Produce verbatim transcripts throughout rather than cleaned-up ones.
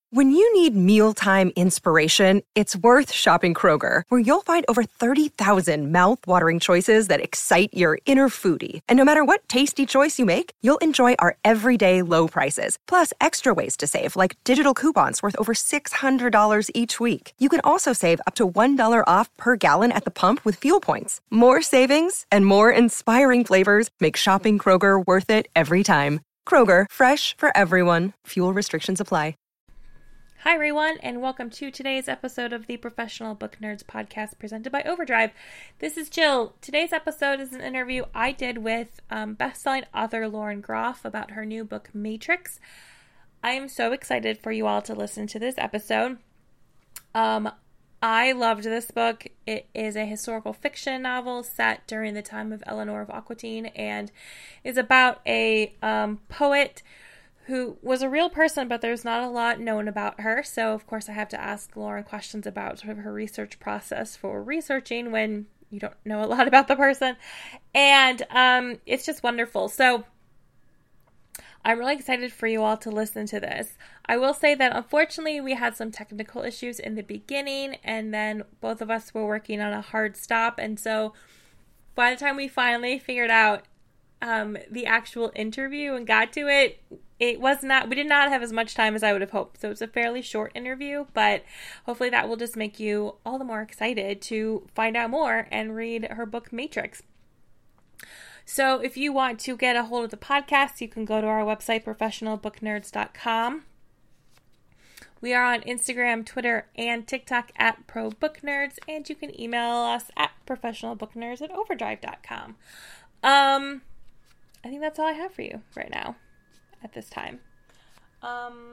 When you need mealtime inspiration, it's worth shopping Kroger, where you'll find over thirty thousand mouth-watering choices that excite your inner foodie. And no matter what tasty choice you make, you'll enjoy our everyday low prices, plus extra ways to save, like digital coupons worth over six hundred dollars each week. You can also save up to one dollar off per gallon at the pump with fuel points. More savings and more inspiring flavors make shopping Kroger worth it every time. Kroger, fresh for everyone. Fuel restrictions apply. Hi, everyone, and welcome to today's episode of the Professional Book Nerds podcast presented by Overdrive. This is Jill. Today's episode is an interview I did with um, best-selling author Lauren Groff about her new book, Matrix. I am so excited for you all to listen to this episode. Um, I loved this book. It is a historical fiction novel set during the time of Eleanor of Aquitaine and is about a um, poet who was a real person, but there's not a lot known about her. So, of course, I have to ask Lauren questions about sort of her research process for researching when you don't know a lot about the person. And um, it's just wonderful. So, I'm really excited for you all to listen to this. I will say that, unfortunately, we had some technical issues in the beginning, and then both of us were working on a hard stop. And so, by the time we finally figured out um, the actual interview and got to it, It was not, we did not have as much time as I would have hoped. So it's a fairly short interview, but hopefully that will just make you all the more excited to find out more and read her book, Matrix. So if you want to get a hold of the podcast, you can go to our website, professional book nerds dot com. We are on Instagram, Twitter, and TikTok at ProBookNerds, and you can email us at professionalbooknerds at overdrive dot com. Um, I think that's all I have for you right now. At this time. Um,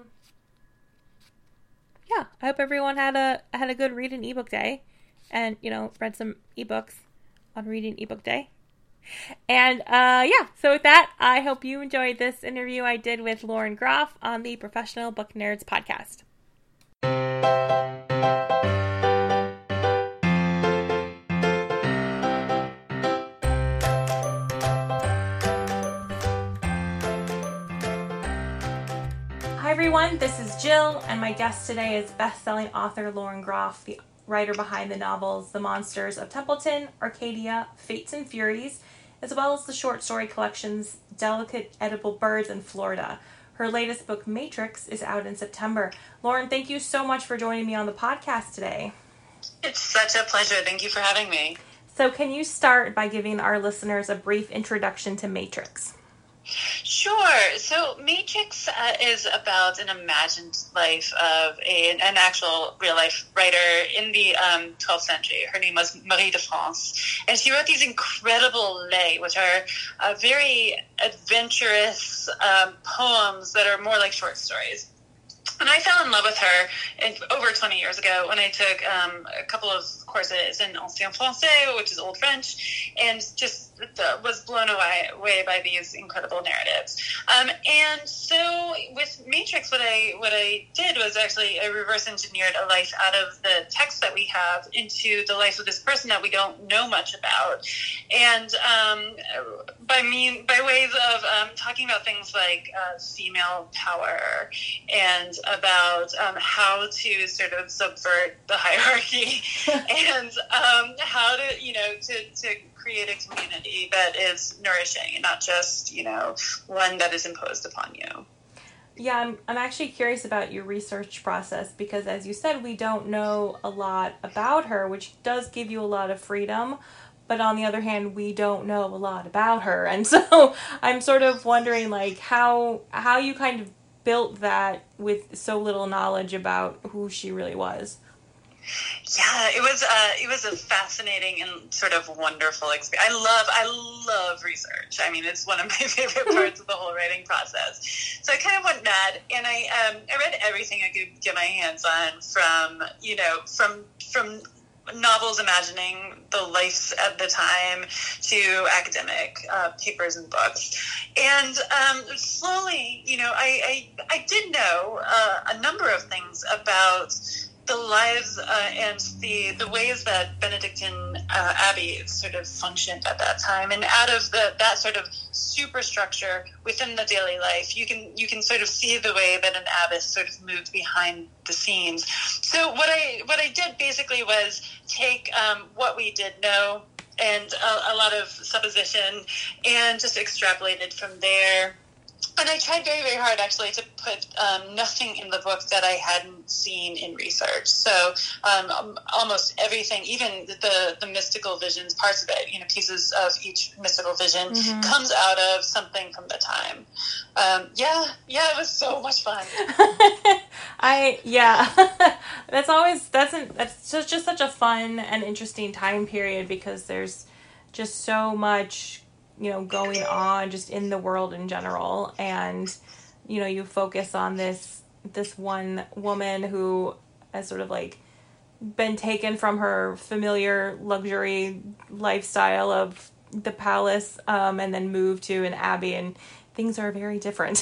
yeah, I hope everyone had a had a good read and ebook day and, you know, read some ebooks on reading ebook day. And, uh, yeah, so with that, I hope you enjoyed this interview I did with Lauren Groff on the Professional Book Nerds podcast. Hi everyone, this is Jill, and my guest today is best-selling author Lauren Groff, the writer behind the novels The Monsters of Templeton, Arcadia, Fates and Furies, as well as the short story collections Delicate Edible Birds and Florida. Her latest book, Matrix, is out in September. Lauren, thank you so much for joining me on the podcast today. It's such a pleasure. Thank you for having me. So can you start by giving our listeners a brief introduction to Matrix? Sure. So Matrix uh, is about an imagined life of a, an actual real-life writer in the um, twelfth century. Her name was Marie de France. And she wrote these incredible lais, which are uh, very adventurous um, poems that are more like short stories. And I fell in love with her in, over twenty years ago when I took um, a couple of courses in Ancien Français, which is Old French, and just uh, was blown away, away by these incredible narratives. Um, and so with Matrix, what I what I did was actually I reverse engineered a life out of the text that we have into the life of this person that we don't know much about. And um, by mean by ways of um, talking about things like uh, female power and about um, how to sort of subvert the hierarchy and um, how to, you know, to, to create a community that is nourishing and not just, you know, one that is imposed upon you. Yeah, I'm, I'm actually curious about your research process because, as you said, we don't know a lot about her, which does give you a lot of freedom. But on the other hand, we don't know a lot about her. And so I'm sort of wondering, like, how how you kind of built that with so little knowledge about who she really was. Yeah, it was uh, it was a fascinating and sort of wonderful experience. I love I love research. I mean, it's one of my favorite parts of the whole writing process. So I kind of went mad, and I um, I read everything I could get my hands on from you know from from. novels imagining the life at the time to academic uh, papers and books. And um, slowly, you know, I, I, I did know uh, a number of things about the lives uh, and the, the ways that Benedictine uh, abbey sort of functioned at that time. And out of the that sort of superstructure within the daily life, you can you can sort of see the way that an abbess sort of moved behind the scenes. So what I what I did basically was take um, what we did know and a, a lot of supposition and just extrapolated from there. And I tried very, very hard, actually, to put um, nothing in the book that I hadn't seen in research. So um, almost everything, even the, the mystical visions, parts of it, you know, pieces of each mystical vision mm-hmm. comes out of something from the time. Um, yeah, yeah, it was so much fun. I, yeah, that's always, that's, an, that's just, just such a fun and interesting time period because there's just so much, you know, going on just in the world in general. And, you know, you focus on this, this one woman who has sort of like been taken from her familiar luxury lifestyle of the palace, um, and then moved to an abbey, and things are very different.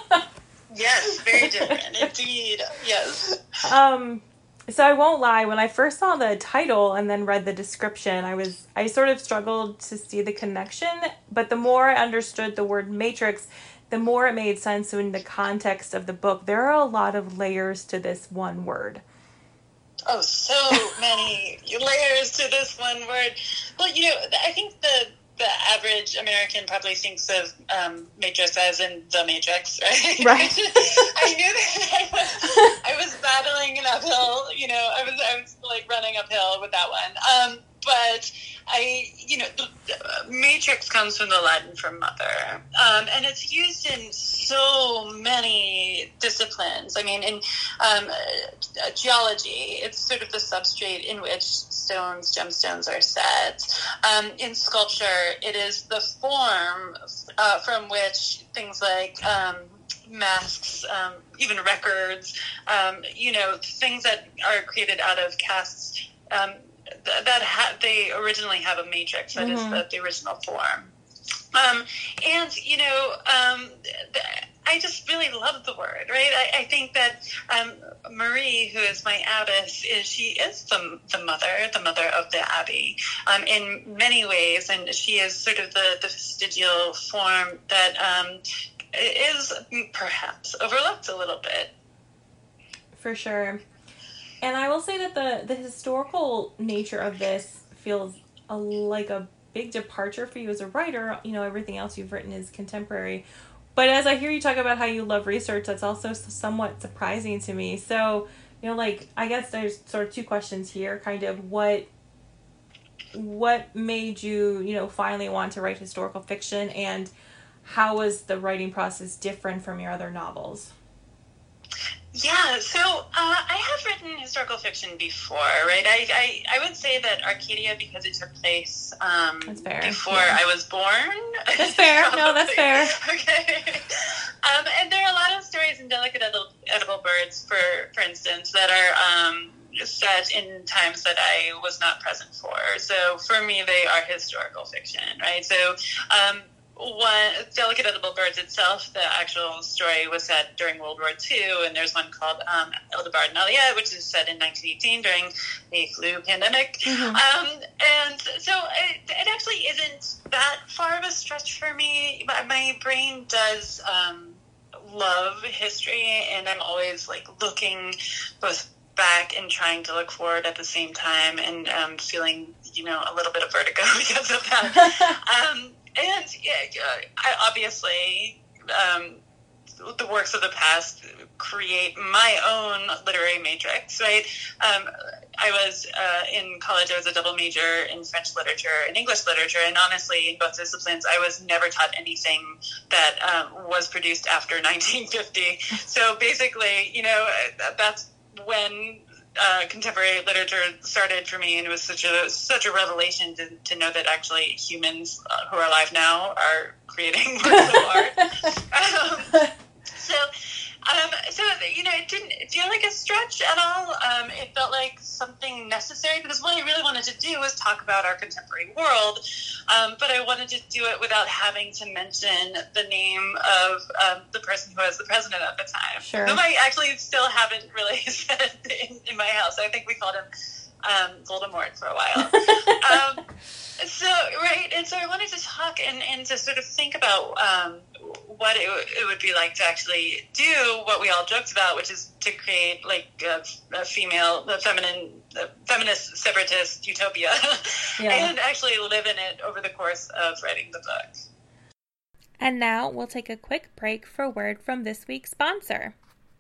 Yes, very different. Indeed. Yes. Um, So I won't lie, when I first saw the title and then read the description, I was I sort of struggled to see the connection, but the more I understood the word matrix, the more it made sense in the context of the book. There are a lot of layers to this one word. Oh, so many layers to this one word. Well, you know, I think the the average American probably thinks of um, Matrix as in The Matrix, right? Right. I knew that I was, I was battling an uphill, you know, I was, I was like running uphill with that one. Um, but I, you know, the, the matrix comes from the Latin for mother, um, and it's used in so many disciplines. I mean, in um, uh, geology, it's sort of the substrate in which stones, gemstones are set. Um, in sculpture, it is the form uh, from which things like um, masks, um, even records, um, you know, things that are created out of casts. Um, that ha- they originally have a matrix that mm-hmm. is the, the original form. Um, and, you know, um, th- I just really love the word, right? I, I think that um, Marie, who is my abbess, is she is the, the mother, the mother of the abbey um, in many ways. And she is sort of the, the vestigial form that um, is perhaps overlooked a little bit. For sure. And I will say that the, the historical nature of this feels a, like a big departure for you as a writer. You know, everything else you've written is contemporary. But as I hear you talk about how you love research, that's also somewhat surprising to me. So, you know, like, I guess there's sort of two questions here. Kind of what what made you, you know, finally want to write historical fiction, and how was the writing process different from your other novels? Yeah, so uh, I have written historical fiction before, right? I, I, I would say that Arcadia, because it took place um, that's fair. before yeah. I was born. That's fair. No, that's fair. Okay. Um, and there are a lot of stories in Delicate Edible, Edible Birds, for for instance, that are um, set in times that I was not present for. So for me, they are historical fiction, right? So um, one, Delicate Edible Birds itself, the actual story was set during World War Two, and there's one called um, Eldebard and Aliette, which is set in nineteen eighteen during the flu pandemic. Mm-hmm. Um, and so it, it actually isn't that far of a stretch for me. My, my brain does um, love history, and I'm always like looking both back and trying to look forward at the same time, and um, feeling, you know, a little bit of vertigo because of that. um, And yeah, I obviously, um, the works of the past create my own literary matrix, right? Um, I was uh, in college, I was a double major in French literature and English literature, and honestly, in both disciplines, I was never taught anything that um, was produced after nineteen fifty. So basically, you know, that's when Uh, contemporary literature started for me, and it was such a such a revelation to, to know that actually humans uh, who are alive now are creating works of art. Um, so, um, so you know, it didn't feel like a stretch at all. Um, it felt like something necessary, because what I really wanted to do was talk about our contemporary world, um, but I wanted to do it without having to mention the name of um, the person who was the president at the time, sure. whom I actually still haven't really said in, in my house. I think we called him um, Voldemort for a while. um, so, right, and so I wanted to talk and, and to sort of think about um, what it, it would be like to actually do what we all joked about, which is to create like a, a female, a feminine, a feminist separatist utopia, yeah. and actually live in it over the course of writing the book. And now we'll take a quick break for a word from this week's sponsor.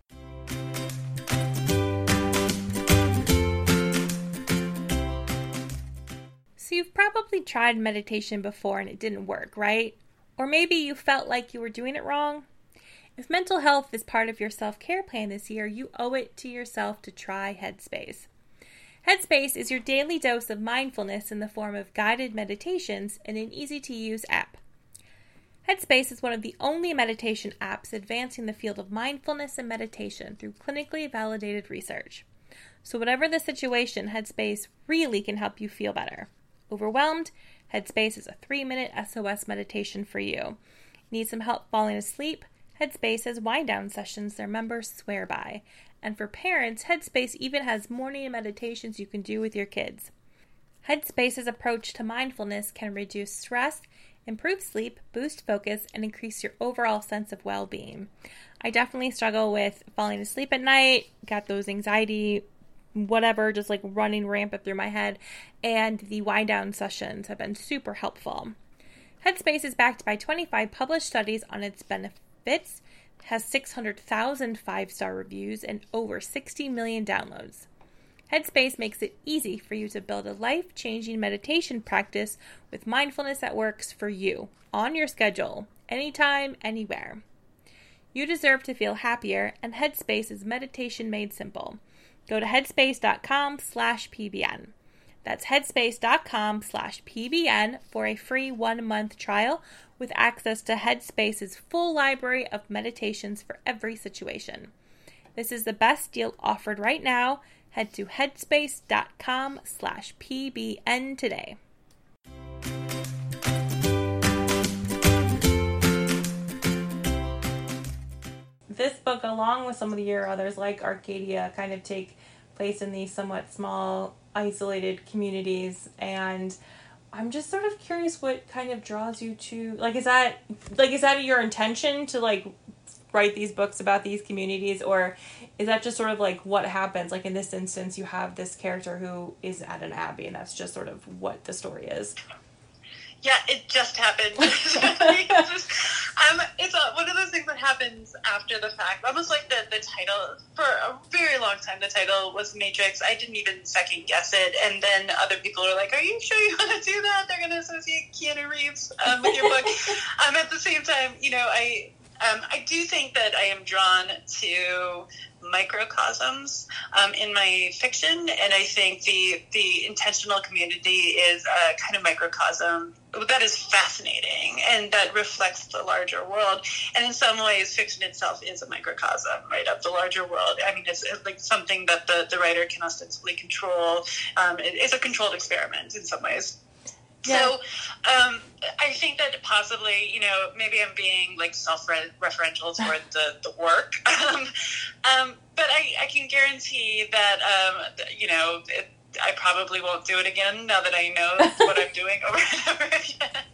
So you've probably tried meditation before and it didn't work, right? Or maybe you felt like you were doing it wrong. If mental health is part of your self-care plan this year, you owe it to yourself to try Headspace. Headspace is your daily dose of mindfulness in the form of guided meditations in an easy-to-use app. Headspace is one of the only meditation apps advancing the field of mindfulness and meditation through clinically validated research. So whatever the situation, Headspace really can help you feel better. Overwhelmed? Headspace is a three-minute S O S meditation for you. Need some help falling asleep? Headspace has wind-down sessions their members swear by. And for parents, Headspace even has morning meditations you can do with your kids. Headspace's approach to mindfulness can reduce stress, improve sleep, boost focus, and increase your overall sense of well-being. I definitely struggle with falling asleep at night, got those anxiety, whatever, just like running rampant through my head, and the wind-down sessions have been super helpful. Headspace is backed by twenty-five published studies on its benefits, has six hundred thousand five-star reviews, and over sixty million downloads. Headspace makes it easy for you to build a life-changing meditation practice with mindfulness that works for you, on your schedule, anytime, anywhere. You deserve to feel happier, and Headspace is meditation made simple. Go to headspace.com slash PBN. That's headspace.com slash PBN for a free one-month trial with access to Headspace's full library of meditations for every situation. This is the best deal offered right now. Head to headspace.com slash PBN today. This book, along with some of your others like Arcadia, kind of take place in these somewhat small, isolated communities, and I'm just sort of curious what kind of draws you to, like, is that, like, is that your intention to, like, write these books about these communities, or is that just sort of like what happens? Like in this instance, you have this character who is at an abbey, and that's just sort of what the story is. Yeah, it just happened. it's just, um, it's a, one of those things that happens after the fact. Almost like the, the title, for a very long time, the title was Matrix. I didn't even second guess it. And then other people were like, are you sure you want to do that? They're going to associate Keanu Reeves um, with your book. um, at the same time, you know, I... Um, I do think that I am drawn to microcosms um, in my fiction, and I think the the intentional community is a kind of microcosm that is fascinating and that reflects the larger world. And in some ways, fiction itself is a microcosm, right, of the larger world. I mean, it's, it's like something that the, the writer can ostensibly control. Um, it, it's a controlled experiment in some ways. Yeah. So um, I think that possibly, you know, maybe I'm being like self-referential toward the, the work. um, um, but I, I can guarantee that, um, you know, it, I probably won't do it again now that I know what I'm doing over and over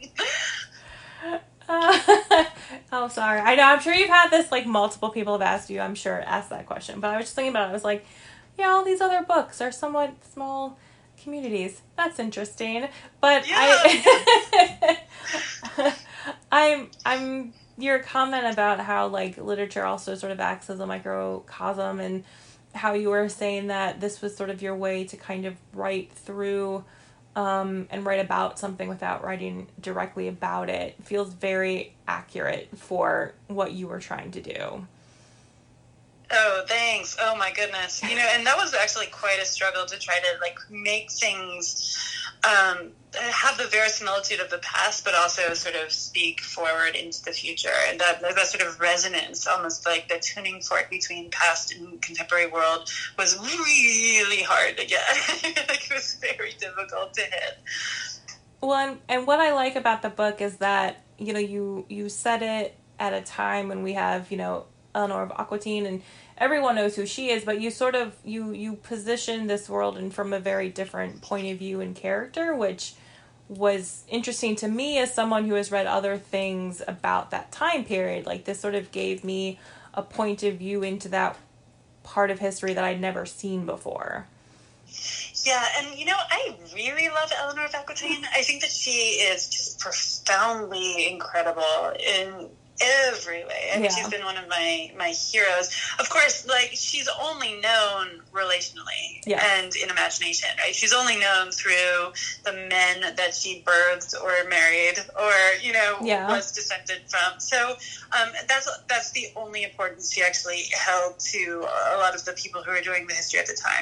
again. Uh, oh, sorry. I know, I'm sure you've had this, like, multiple people have asked you, I'm sure, asked that question. But I was just thinking about it. I was like, yeah, all these other books are somewhat small communities. That's interesting. But yeah. I I'm I'm your comment about how like literature also sort of acts as a microcosm, and how you were saying that this was sort of your way to kind of write through um, and write about something without writing directly about it, feels very accurate for what you were trying to do. Oh, thanks. Oh, my goodness. You know, and that was actually quite a struggle to try to, like, make things um, have the verisimilitude of the past, but also sort of speak forward into the future. And that, that sort of resonance, almost like the tuning fork between past and contemporary world, was really hard to get. Like, it was very difficult to hit. Well, and, and what I like about the book is that, you know, you, you set it at a time when we have, you know, Eleanor of Aquitaine and, everyone knows who she is, but you sort of, you, you position this world and from a very different point of view and character, which was interesting to me as someone who has read other things about that time period. Like, this sort of gave me a point of view into that part of history that I'd never seen before. Yeah, and you know, I really love Eleanor of Aquitaine. I think that she is just profoundly incredible in every way. I mean, yeah. she's been one of my, my heroes. Of course, like, she's only known relationally yeah. and in imagination, right? She's only known through the men that she birthed or married or, you know, yeah. was descended from. So um, that's that's the only importance she actually held to a lot of the people who were doing the history at the time.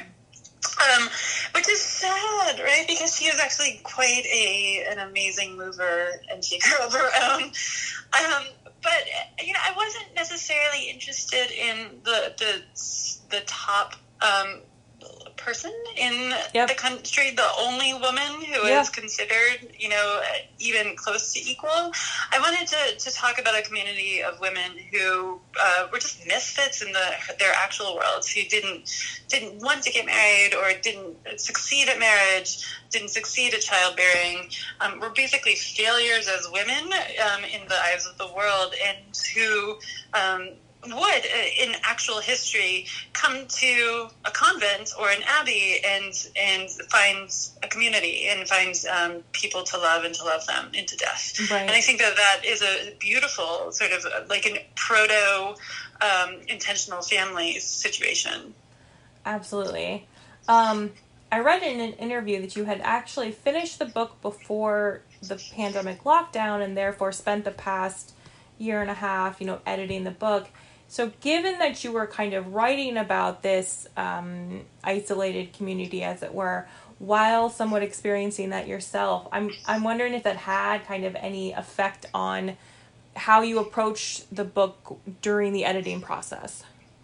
Um, which is sad, right? Because she is actually quite a an amazing mover and shaker of her own. Um, but you know, I wasn't necessarily interested in the the the top um, person in yep. the country, the only woman who yeah. is considered, you know, even close to equal. I wanted to, to talk about a community of women who uh, were just misfits in the their actual worlds, who didn't didn't want to get married or didn't succeed at marriage, didn't succeed at childbearing, um, were basically failures as women um, in the eyes of the world, and who um, would, in actual history, come to a convent or an abbey and and find a community and find um, people to love and to love them into death. Right. And I think that that is a beautiful sort of like a proto um, intentional family situation. Absolutely. Um, I read in an interview that you had actually finished the book before the pandemic lockdown and therefore spent the past year and a half, you know, editing the book. So given that you were kind of writing about this um, isolated community, as it were, while somewhat experiencing that yourself, I'm I'm wondering if that had kind of any effect on how you approached the book during the editing process.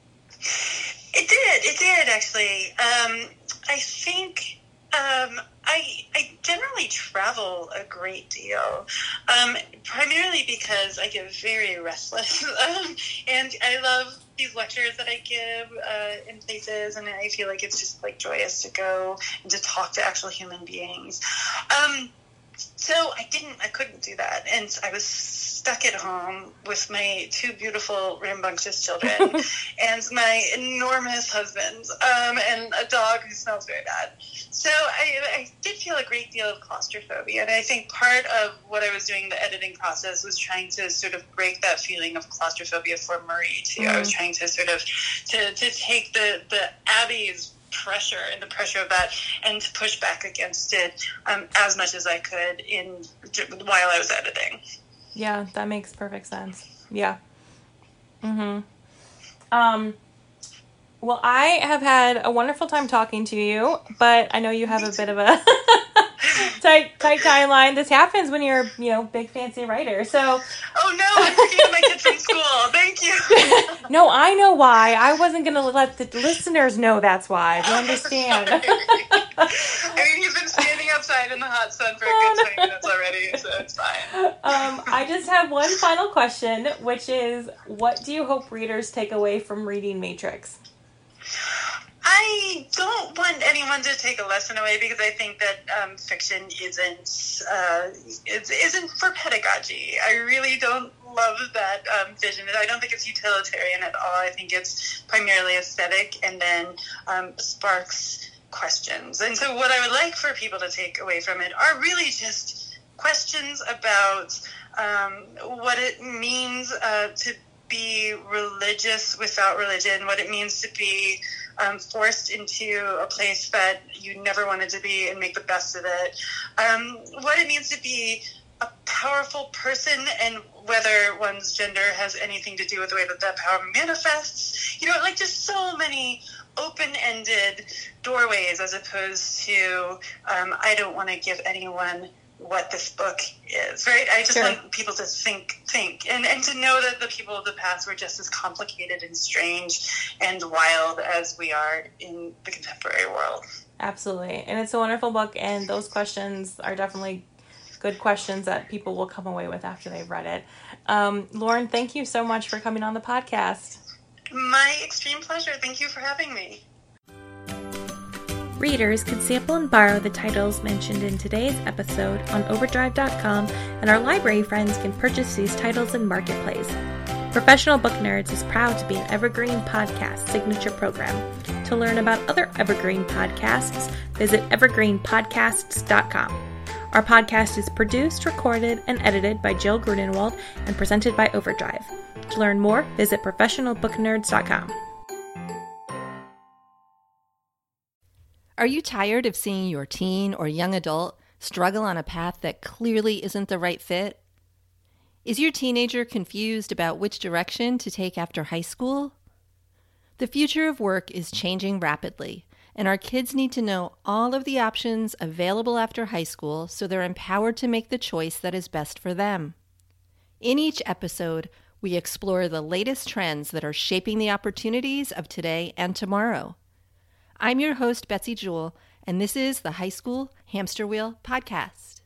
It did. It did, actually. Um, I think um, I I generally travel a great deal, um, primarily because I get very restless, um, and I love these lectures that I give uh, in places, and I feel like it's just like joyous to go and to talk to actual human beings. Um, so I didn't, I couldn't do that, and I was stuck at home with my two beautiful rambunctious children and my enormous husband um, and a dog who smells very bad. So I, I did feel a great deal of claustrophobia, and I think part of what I was doing in the editing process was trying to sort of break that feeling of claustrophobia for Marie too. Mm-hmm. I was trying to sort of to, to take the the Abbey's pressure and the pressure of that and to push back against it um, as much as I could in while I was editing. Yeah, that makes perfect sense. Yeah. Mm-hmm. Um, well, I have had a wonderful time talking to you, but I know you have a bit of a tight, tight timeline. This happens when you're, you know, big fancy writer. So. Oh no, I'm forgetting my kids from school. Thank you. No, I know why. I wasn't going to let the listeners know that's why. Do you understand? I mean, he's been standing outside in the hot sun for a good twenty minutes already, so it's fine. Um, I just have one final question, which is, what do you hope readers take away from reading Matrix? I don't want anyone to take a lesson away, because I think that um, fiction isn't uh, it isn't for pedagogy. I really don't love that um, vision. I don't think it's utilitarian at all. I think it's primarily aesthetic, and then um, sparks questions. And so what I would like for people to take away from it are really just questions about um, what it means uh, to be religious without religion, what it means to be um, forced into a place that you never wanted to be and make the best of it, um, what it means to be a powerful person and whether one's gender has anything to do with the way that that power manifests. You know, like just so many open-ended doorways, as opposed to um, I don't want to give anyone what this book is, right? I just sure. want people to think, think, and, and to know that the people of the past were just as complicated and strange and wild as we are in the contemporary world. Absolutely. And it's a wonderful book, and those questions are definitely good questions that people will come away with after they've read it. Um, Lauren, thank you so much for coming on the podcast. My extreme pleasure. Thank you for having me. Readers can sample and borrow the titles mentioned in today's episode on overdrive dot com, and our library friends can purchase these titles in Marketplace. Professional Book Nerds is proud to be an Evergreen Podcast signature program. To learn about other Evergreen podcasts, visit evergreen podcasts dot com. Our podcast is produced, recorded, and edited by Jill Grunenwald and presented by Overdrive. To learn more, visit professional book nerds dot com. Are you tired of seeing your teen or young adult struggle on a path that clearly isn't the right fit? Is your teenager confused about which direction to take after high school? The future of work is changing rapidly, and our kids need to know all of the options available after high school so they're empowered to make the choice that is best for them. In each episode, we explore the latest trends that are shaping the opportunities of today and tomorrow. I'm your host, Betsy Jewell, and this is the High School Hamster Wheel Podcast.